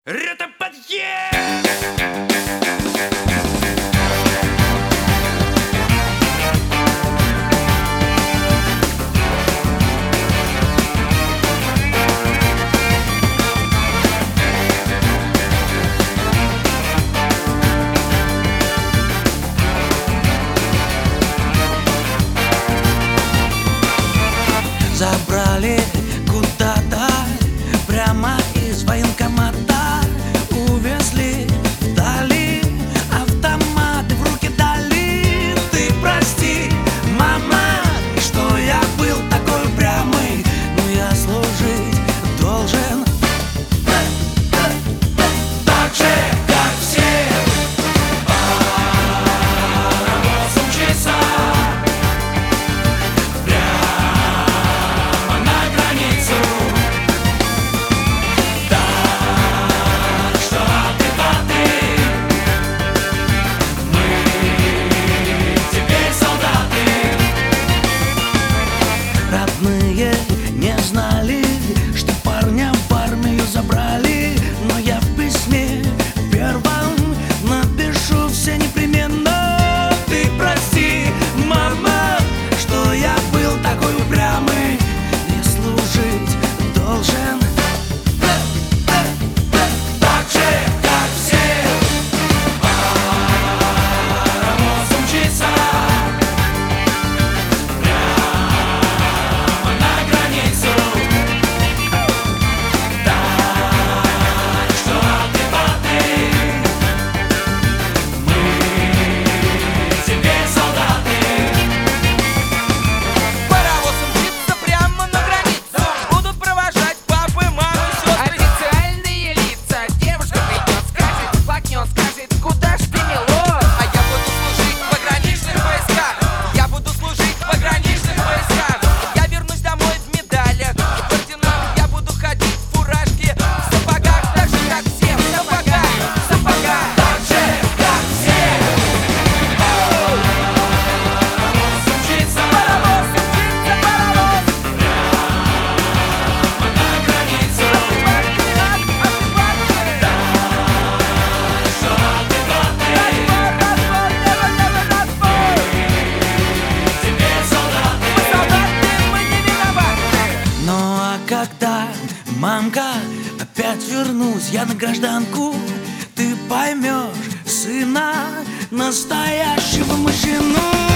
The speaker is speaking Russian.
Это подъезд! Забрали куда-то прямо из военкомата, увезли вдали, автоматы в руки дали. Ты прости, мама, что я был такой упрямый, но я служить должен так же, как все. Паровоз умчится не знали, что парня в армию забрали. Но я в письме первом напишу все непременно. Ты прости, мама, что я был такой упрямый, не служить должен так же, как все. Паровоз умчится когда, мамка, опять вернусь я на гражданку, ты поймешь сына, настоящего мужчину.